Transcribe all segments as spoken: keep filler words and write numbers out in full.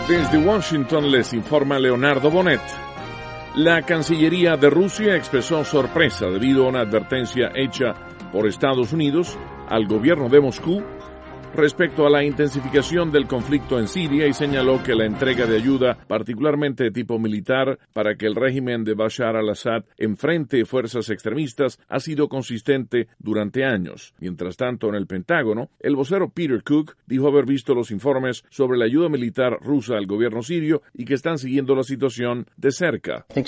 Desde Washington les informa Leonardo Bonet. La Cancillería de Rusia expresó sorpresa debido a una advertencia hecha por Estados Unidos al gobierno de Moscú respecto a la intensificación del conflicto en Siria y señaló que la entrega de ayuda, particularmente de tipo militar, para que el régimen de Bashar al-Assad enfrente fuerzas extremistas ha sido consistente durante años. Mientras tanto, en el Pentágono, el vocero Peter Cook dijo haber visto los informes sobre la ayuda militar rusa al gobierno sirio y que están siguiendo la situación de cerca. Me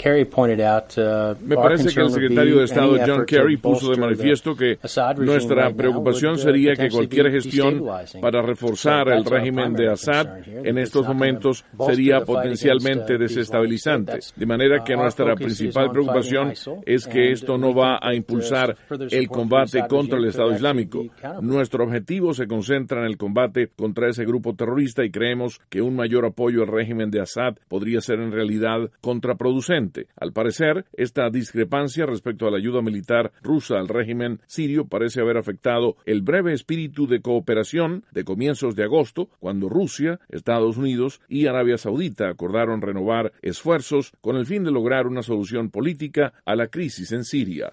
parece que el secretario de Estado John Kerry puso de manifiesto que nuestra preocupación sería que cualquier gestión para reforzar el régimen de Assad en estos momentos sería potencialmente desestabilizante. De manera que nuestra principal preocupación es que esto no va a impulsar el combate contra el Estado Islámico. Nuestro objetivo se concentra en el combate contra ese grupo terrorista y creemos que un mayor apoyo al régimen de Assad podría ser en realidad contraproducente. Al parecer, esta discrepancia respecto a la ayuda militar rusa al régimen sirio parece haber afectado el breve espíritu de cooperación de comienzos de agosto, cuando Rusia, Estados Unidos y Arabia Saudita acordaron renovar esfuerzos con el fin de lograr una solución política a la crisis en Siria.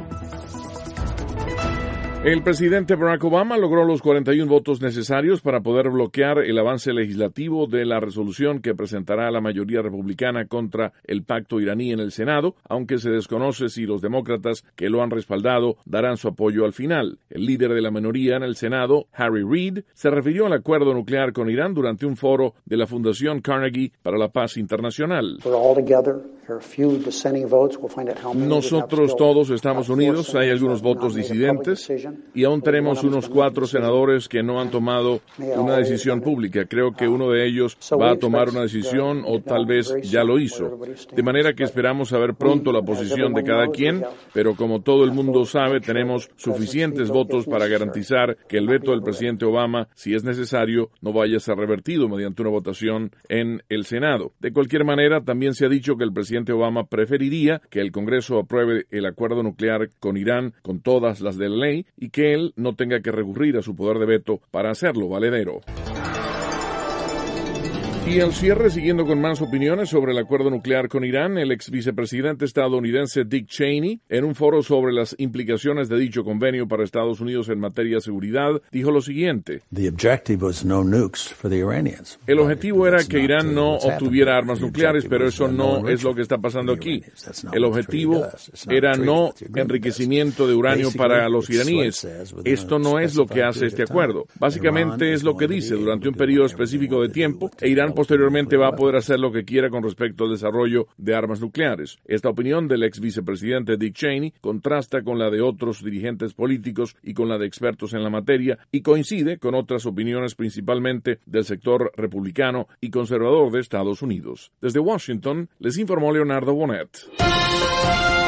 El presidente Barack Obama logró los cuarenta y uno votos necesarios para poder bloquear el avance legislativo de la resolución que presentará la mayoría republicana contra el pacto iraní en el Senado, aunque se desconoce si los demócratas que lo han respaldado darán su apoyo al final. El líder de la minoría en el Senado, Harry Reid, se refirió al acuerdo nuclear con Irán durante un foro de la Fundación Carnegie para la Paz Internacional. Nosotros todos estamos unidos, hay algunos votos disidentes y aún tenemos unos cuatro senadores que no han tomado una decisión pública. Creo que uno de ellos va a tomar una decisión o tal vez ya lo hizo. De manera que esperamos saber pronto la posición de cada quien, pero como todo el mundo sabe, tenemos suficientes votos para garantizar que el veto del presidente Obama, si es necesario, no vaya a ser revertido mediante una votación en el Senado. De cualquier manera, también se ha dicho que el presidente Obama preferiría que el Congreso apruebe el acuerdo nuclear con Irán con todas las de la ley y que él no tenga que recurrir a su poder de veto para hacerlo valedero. Y al cierre, siguiendo con más opiniones sobre el acuerdo nuclear con Irán, el ex vicepresidente estadounidense Dick Cheney, en un foro sobre las implicaciones de dicho convenio para Estados Unidos en materia de seguridad, dijo lo siguiente. El objetivo era que Irán no obtuviera armas nucleares, pero eso no es lo que está pasando aquí. El objetivo era no enriquecimiento de uranio para los iraníes. Esto no es lo que hace este acuerdo. Básicamente es lo que dice durante un periodo específico de tiempo, e Irán posteriormente va a poder hacer lo que quiera con respecto al desarrollo de armas nucleares. Esta opinión del ex vicepresidente Dick Cheney contrasta con la de otros dirigentes políticos y con la de expertos en la materia y coincide con otras opiniones principalmente del sector republicano y conservador de Estados Unidos. Desde Washington, les informó Leonardo Bonet.